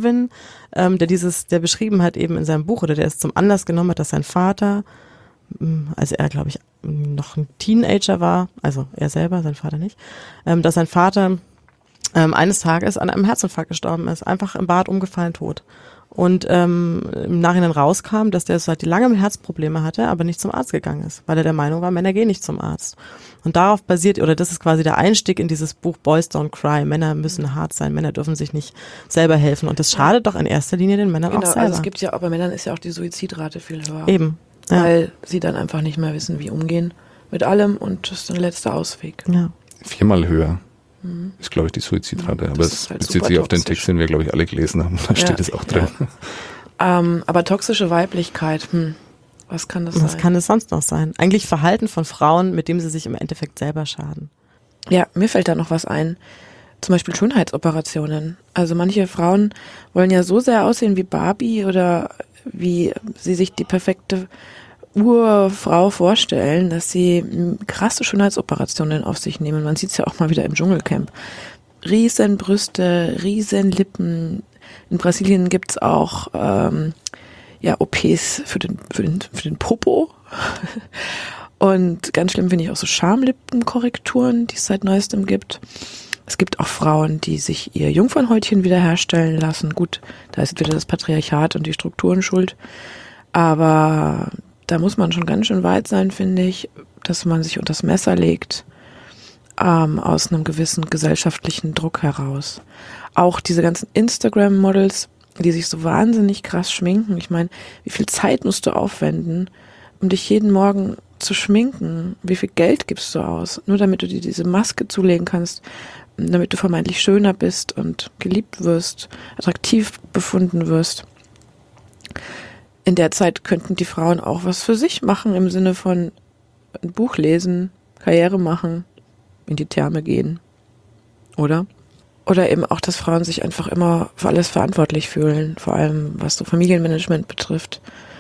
der beschrieben hat eben in seinem Buch, oder der es zum Anlass genommen hat, dass sein Vater, als er, glaube ich, noch ein Teenager war, also er selber, sein Vater nicht, dass sein Vater eines Tages an einem Herzinfarkt gestorben ist, einfach im Bad umgefallen, tot. Und im Nachhinein rauskam, dass der seit lange Herzprobleme hatte, aber nicht zum Arzt gegangen ist, weil er der Meinung war, Männer gehen nicht zum Arzt. Und darauf basiert, oder das ist quasi der Einstieg in dieses Buch Boys Don't Cry. Männer müssen hart sein, Männer dürfen sich nicht selber helfen. Und das schadet doch in erster Linie den Männern auch selber. Also es gibt ja, auch bei Männern ist ja auch die Suizidrate viel höher. Eben. Ja. Weil sie dann einfach nicht mehr wissen, wie umgehen mit allem und das ist der letzte Ausweg. Ja. 4-mal höher ist, glaube ich, die Suizidrate. Aber es halt bezieht sich auf den Text, den wir, glaube ich, alle gelesen haben. Da steht es auch drin. Ja. Aber toxische Weiblichkeit, was kann das sein? Was kann es sonst noch sein? Eigentlich Verhalten von Frauen, mit dem sie sich im Endeffekt selber schaden. Ja, mir fällt da noch was ein. Zum Beispiel Schönheitsoperationen. Also manche Frauen wollen ja so sehr aussehen wie Barbie oder wie sie sich die perfekte Urfrau vorstellen, dass sie krasse Schönheitsoperationen auf sich nehmen. Man sieht es ja auch mal wieder im Dschungelcamp. Riesen Brüste, riesen Lippen. In Brasilien gibt's auch OPs für den Popo. Und ganz schlimm finde ich auch so Schamlippenkorrekturen, die es seit neuestem gibt. Es gibt auch Frauen, die sich ihr Jungfernhäutchen wiederherstellen lassen. Gut, da ist wieder das Patriarchat und die Strukturen schuld. Aber da muss man schon ganz schön weit sein, finde ich, dass man sich unters Messer legt, aus einem gewissen gesellschaftlichen Druck heraus. Auch diese ganzen Instagram-Models, die sich so wahnsinnig krass schminken. Ich meine, wie viel Zeit musst du aufwenden, um dich jeden Morgen zu schminken? Wie viel Geld gibst du aus? Nur damit du dir diese Maske zulegen kannst, damit du vermeintlich schöner bist und geliebt wirst, attraktiv befunden wirst. In der Zeit könnten die Frauen auch was für sich machen, im Sinne von ein Buch lesen, Karriere machen, in die Therme gehen. Oder? Oder eben auch, dass Frauen sich einfach immer für alles verantwortlich fühlen, vor allem was so Familienmanagement betrifft.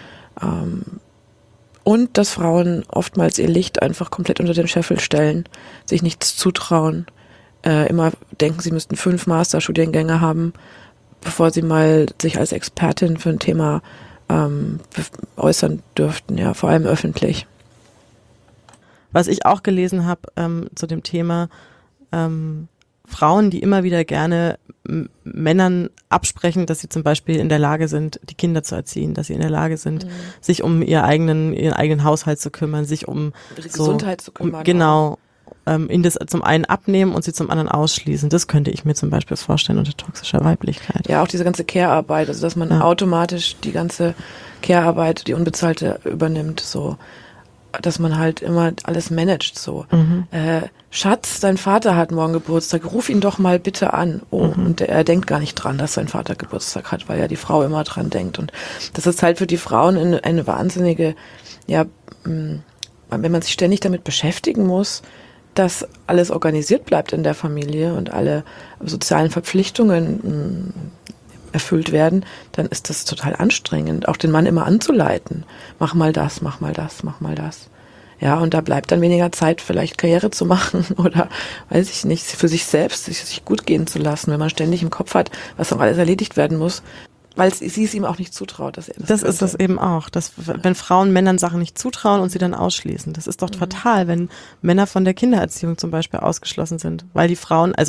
Und dass Frauen oftmals ihr Licht einfach komplett unter den Scheffel stellen, sich nichts zutrauen, immer denken, sie müssten 5 Masterstudiengänge haben, bevor sie mal sich als Expertin für ein Thema äußern dürften, ja, vor allem öffentlich. Was ich auch gelesen habe zu dem Thema, Frauen, die immer wieder gerne Männern absprechen, dass sie zum Beispiel in der Lage sind, die Kinder zu erziehen, dass sie in der Lage sind, sich um ihren eigenen Haushalt zu kümmern, sich um ihre Gesundheit zu kümmern. Genau. Ihnen das zum einen abnehmen und sie zum anderen ausschließen. Das könnte ich mir zum Beispiel vorstellen unter toxischer Weiblichkeit. Ja, auch diese ganze Care-Arbeit, also dass man automatisch die ganze Care-Arbeit, die unbezahlte, übernimmt, so, dass man halt immer alles managt, so. Schatz, dein Vater hat morgen Geburtstag, ruf ihn doch mal bitte an. Und er denkt gar nicht dran, dass sein Vater Geburtstag hat, weil ja die Frau immer dran denkt. Und das ist halt für die Frauen eine wahnsinnige, wenn man sich ständig damit beschäftigen muss, dass alles organisiert bleibt in der Familie und alle sozialen Verpflichtungen erfüllt werden, dann ist das total anstrengend, auch den Mann immer anzuleiten. Mach mal das, mach mal das, mach mal das. Ja, und da bleibt dann weniger Zeit, vielleicht Karriere zu machen oder, weiß ich nicht, für sich selbst, sich gut gehen zu lassen, wenn man ständig im Kopf hat, was noch alles erledigt werden muss, weil sie es ihm auch nicht zutraut, dass er das ist das eben auch, dass wenn Frauen Männern Sachen nicht zutrauen und sie dann ausschließen. Das ist doch fatal, wenn Männer von der Kindererziehung zum Beispiel ausgeschlossen sind, weil die Frauen, also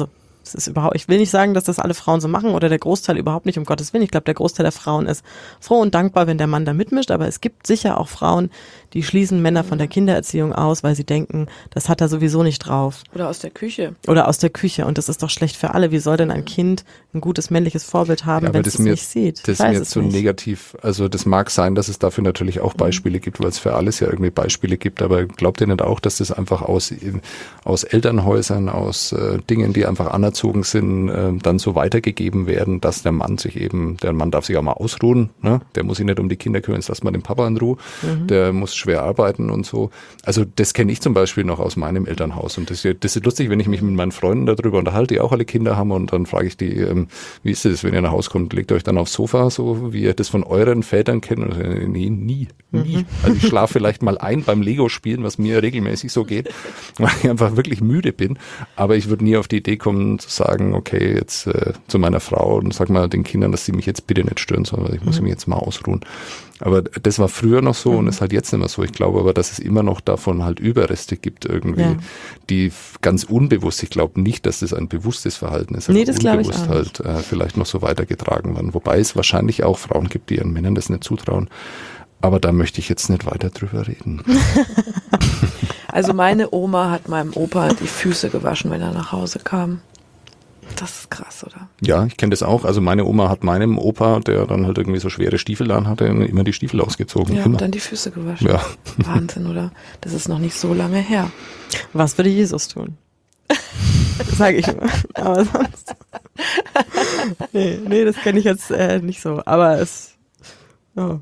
Es ist ich will nicht sagen, dass das alle Frauen so machen oder der Großteil überhaupt nicht, um Gottes Willen. Ich glaube, der Großteil der Frauen ist froh und dankbar, wenn der Mann da mitmischt, aber es gibt sicher auch Frauen, die schließen Männer von der Kindererziehung aus, weil sie denken, das hat er sowieso nicht drauf. Oder aus der Küche. Und das ist doch schlecht für alle. Wie soll denn ein Kind ein gutes männliches Vorbild haben, wenn es es nicht sieht? Das ist mir jetzt so negativ. Also das mag sein, dass es dafür natürlich auch Beispiele gibt, weil es für alles ja irgendwie Beispiele gibt, aber glaubt ihr nicht auch, dass das einfach aus Elternhäusern, aus Dingen, die einfach anerzogen sind, dann so weitergegeben werden, dass der Mann darf sich auch mal ausruhen, ne? Der muss sich nicht um die Kinder kümmern, jetzt lass mal den Papa in Ruhe, der muss schwer arbeiten und so. Also das kenne ich zum Beispiel noch aus meinem Elternhaus und das ist lustig, wenn ich mich mit meinen Freunden darüber unterhalte, die auch alle Kinder haben und dann frage ich die, wie ist das, wenn ihr nach Hause kommt, legt ihr euch dann aufs Sofa, so wie ihr das von euren Vätern kennt? Und nie. Also ich schlafe vielleicht mal ein beim Lego-Spielen, was mir regelmäßig so geht, weil ich einfach wirklich müde bin, aber ich würde nie auf die Idee kommen zu sagen, okay, jetzt zu meiner Frau und sag mal den Kindern, dass sie mich jetzt bitte nicht stören, sondern ich muss mich jetzt mal ausruhen. Aber das war früher noch so und ist halt jetzt nicht mehr so. Ich glaube aber, dass es immer noch davon halt Überreste gibt irgendwie, die ganz unbewusst, ich glaube nicht, dass das ein bewusstes Verhalten ist, aber das glaube ich auch halt vielleicht noch so weitergetragen werden. Wobei es wahrscheinlich auch Frauen gibt, die ihren Männern das nicht zutrauen. Aber da möchte ich jetzt nicht weiter drüber reden. Also meine Oma hat meinem Opa die Füße gewaschen, wenn er nach Hause kam. Das ist krass, oder? Ja, ich kenne das auch. Also meine Oma hat meinem Opa, der dann halt irgendwie so schwere Stiefel an hatte, immer die Stiefel ausgezogen. Ja, immer. und dann die Füße gewaschen. Ja. Wahnsinn, oder? Das ist noch nicht so lange her. Was würde Jesus tun? Sage ich immer. Aber sonst. Nee, das kenne ich jetzt nicht so. Aber es. Ja.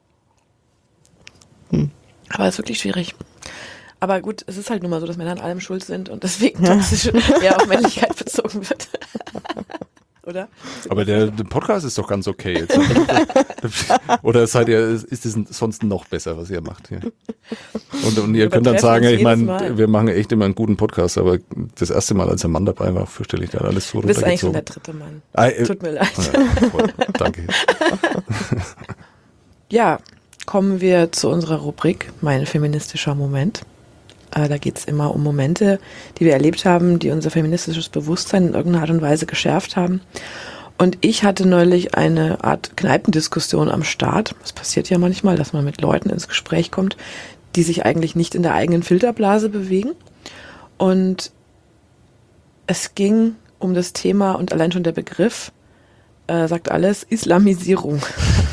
Aber es ist wirklich schwierig. Aber gut, es ist halt nun mal so, dass Männer an allem schuld sind und deswegen toxisch eher auf Männlichkeit bezogen wird. Oder? Aber der Podcast ist doch ganz okay jetzt. Oder ist es sonst noch besser, was ihr macht hier? Und ihr könnt dann sagen, ich meine, wir machen echt immer einen guten Podcast, aber das erste Mal, als ein Mann dabei war, fürchte ich, dann alles so runtergezogen. Du bist eigentlich schon der dritte Mann. Tut mir leid. Ja, voll. Danke. Ja, kommen wir zu unserer Rubrik Mein feministischer Moment. Da geht es immer um Momente, die wir erlebt haben, die unser feministisches Bewusstsein in irgendeiner Art und Weise geschärft haben. Und ich hatte neulich eine Art Kneipendiskussion am Start. Es passiert ja manchmal, dass man mit Leuten ins Gespräch kommt, die sich eigentlich nicht in der eigenen Filterblase bewegen. Und es ging um das Thema und allein schon der Begriff sagt alles, Islamisierung.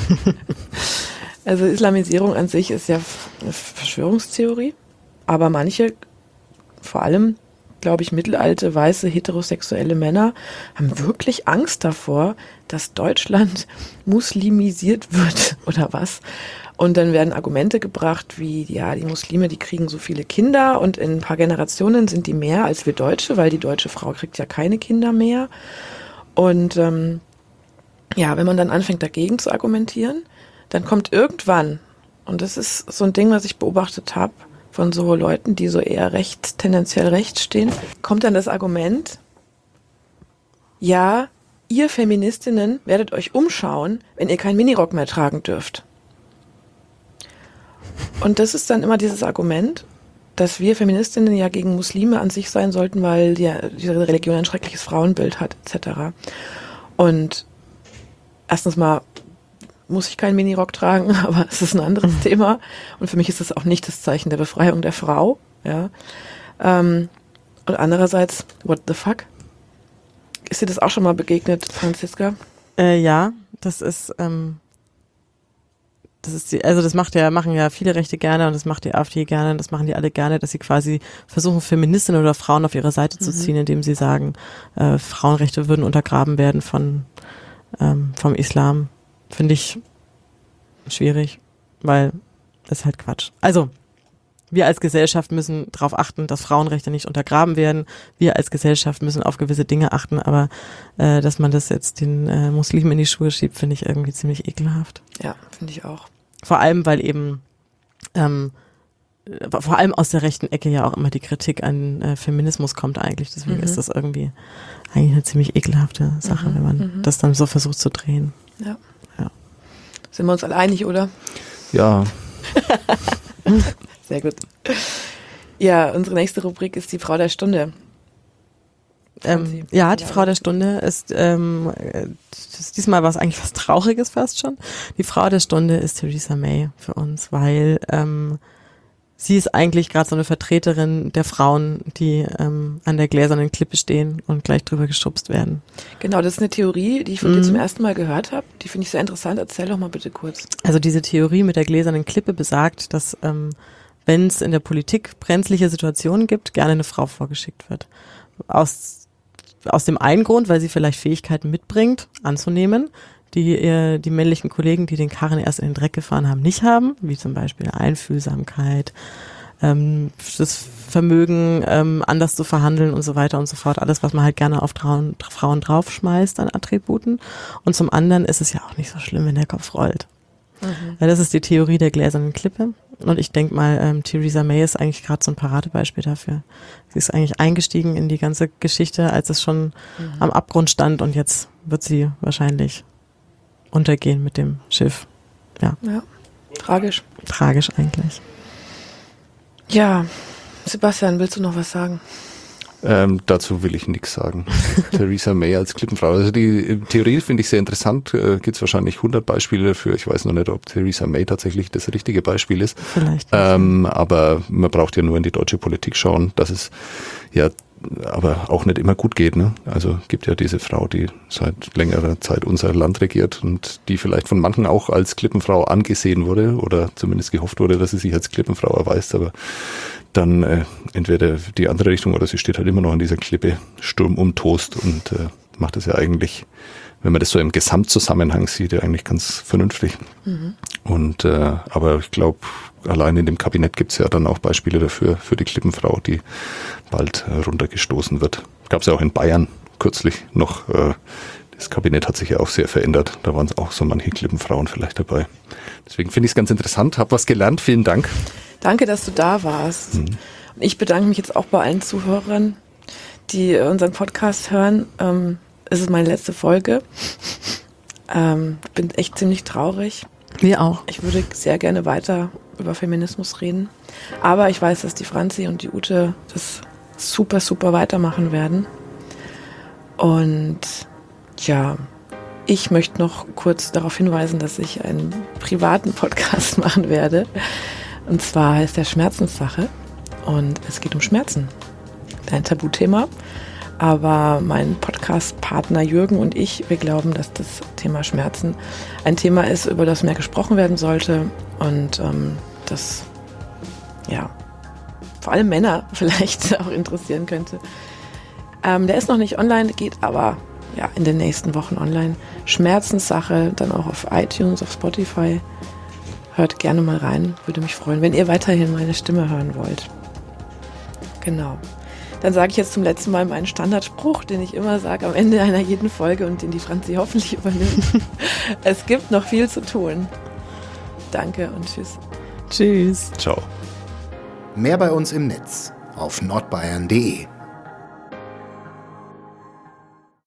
Also Islamisierung an sich ist ja eine Verschwörungstheorie. Aber manche, vor allem, glaube ich, mittelalte, weiße, heterosexuelle Männer haben wirklich Angst davor, dass Deutschland muslimisiert wird oder was. Und dann werden Argumente gebracht wie, ja, die Muslime, die kriegen so viele Kinder und in ein paar Generationen sind die mehr als wir Deutsche, weil die deutsche Frau kriegt ja keine Kinder mehr. Und ja, wenn man dann anfängt, dagegen zu argumentieren, dann kommt irgendwann, und das ist so ein Ding, was ich beobachtet habe, von so Leuten, die so eher tendenziell rechts stehen, kommt dann das Argument, ja, ihr Feministinnen werdet euch umschauen, wenn ihr keinen Minirock mehr tragen dürft. Und das ist dann immer dieses Argument, dass wir Feministinnen ja gegen Muslime an sich sein sollten, weil diese Religion ein schreckliches Frauenbild hat, etc. Und erstens mal muss ich keinen Minirock tragen, aber es ist ein anderes Thema. Und für mich ist das auch nicht das Zeichen der Befreiung der Frau. Ja. Und andererseits, what the fuck? Ist dir das auch schon mal begegnet, Franziska? Ja, das machen ja viele Rechte gerne und das macht die AfD gerne und das machen die alle gerne, dass sie quasi versuchen, Feministinnen oder Frauen auf ihre Seite zu ziehen, indem sie sagen, Frauenrechte würden untergraben werden vom Islam. Finde ich schwierig, weil das ist halt Quatsch. Also, wir als Gesellschaft müssen darauf achten, dass Frauenrechte nicht untergraben werden. Wir als Gesellschaft müssen auf gewisse Dinge achten, aber dass man das jetzt den Muslimen in die Schuhe schiebt, finde ich irgendwie ziemlich ekelhaft. Ja, finde ich auch. Vor allem, weil eben vor allem aus der rechten Ecke ja auch immer die Kritik an Feminismus kommt eigentlich. Deswegen ist das irgendwie eigentlich eine ziemlich ekelhafte Sache, wenn man das dann so versucht zu drehen. Ja. Sind wir uns alle einig, oder? Ja. Sehr gut. Ja, unsere nächste Rubrik ist die Frau der Stunde. Die Frau der Stunde ist, diesmal war es eigentlich was Trauriges fast schon. Die Frau der Stunde ist Theresa May für uns, weil sie ist eigentlich gerade so eine Vertreterin der Frauen, die an der gläsernen Klippe stehen und gleich drüber geschubst werden. Genau, das ist eine Theorie, die ich von dir zum ersten Mal gehört habe. Die finde ich sehr interessant. Erzähl doch mal bitte kurz. Also diese Theorie mit der gläsernen Klippe besagt, dass wenn es in der Politik brenzliche Situationen gibt, gerne eine Frau vorgeschickt wird. Aus dem einen Grund, weil sie vielleicht Fähigkeiten mitbringt, anzunehmen, die die männlichen Kollegen, die den Karren erst in den Dreck gefahren haben, nicht haben, wie zum Beispiel Einfühlsamkeit, das Vermögen, anders zu verhandeln und so weiter und so fort. Alles, was man halt gerne auf Frauen draufschmeißt an Attributen. Und zum anderen ist es ja auch nicht so schlimm, wenn der Kopf rollt. Weil das ist die Theorie der gläsernen Klippe. Und ich denke mal, Theresa May ist eigentlich gerade so ein Paradebeispiel dafür. Sie ist eigentlich eingestiegen in die ganze Geschichte, als es schon am Abgrund stand, und jetzt wird sie wahrscheinlich untergehen mit dem Schiff. Ja, tragisch. Tragisch eigentlich. Ja, Sebastian, willst du noch was sagen? Dazu will ich nichts sagen. Theresa May als Klippenfrau. Also die Theorie finde ich sehr interessant. Gibt es wahrscheinlich 100 Beispiele dafür. Ich weiß noch nicht, ob Theresa May tatsächlich das richtige Beispiel ist. Vielleicht. Aber man braucht ja nur in die deutsche Politik schauen, dass es ja aber auch nicht immer gut geht. Ne? Also gibt ja diese Frau, die seit längerer Zeit unser Land regiert und die vielleicht von manchen auch als Klippenfrau angesehen wurde oder zumindest gehofft wurde, dass sie sich als Klippenfrau erweist, aber dann entweder die andere Richtung oder sie steht halt immer noch an dieser Klippe, Sturm umtost und macht es ja eigentlich, wenn man das so im Gesamtzusammenhang sieht, ja eigentlich ganz vernünftig. Und aber ich glaube, allein in dem Kabinett gibt es ja dann auch Beispiele dafür, für die Klippenfrau, die bald runtergestoßen wird. Gab es ja auch in Bayern kürzlich noch. Das Kabinett hat sich ja auch sehr verändert. Da waren auch so manche Klippenfrauen vielleicht dabei. Deswegen finde ich es ganz interessant. Hab was gelernt. Vielen Dank. Danke, dass du da warst. Und ich bedanke mich jetzt auch bei allen Zuhörern, die unseren Podcast hören. Es ist meine letzte Folge. Bin echt ziemlich traurig. Wir auch. Ich würde sehr gerne weiter über Feminismus reden. Aber ich weiß, dass die Franzi und die Ute das super, super weitermachen werden. Und ja, ich möchte noch kurz darauf hinweisen, dass ich einen privaten Podcast machen werde. Und zwar heißt der Schmerzenssache. Und es geht um Schmerzen. Ein Tabuthema. Aber mein Podcast-Partner Jürgen und ich, wir glauben, dass das Thema Schmerzen ein Thema ist, über das mehr gesprochen werden sollte. Und das, ja, vor allem Männer vielleicht auch interessieren könnte. Der ist noch nicht online, geht aber ja in den nächsten Wochen online. Schmerzenssache, dann auch auf iTunes, auf Spotify. Hört gerne mal rein, würde mich freuen, wenn ihr weiterhin meine Stimme hören wollt. Genau. Dann sage ich jetzt zum letzten Mal meinen Standardspruch, den ich immer sage am Ende einer jeden Folge und den die Franzi hoffentlich übernimmt. Es gibt noch viel zu tun. Danke und tschüss. Tschüss. Ciao. Mehr bei uns im Netz auf nordbayern.de.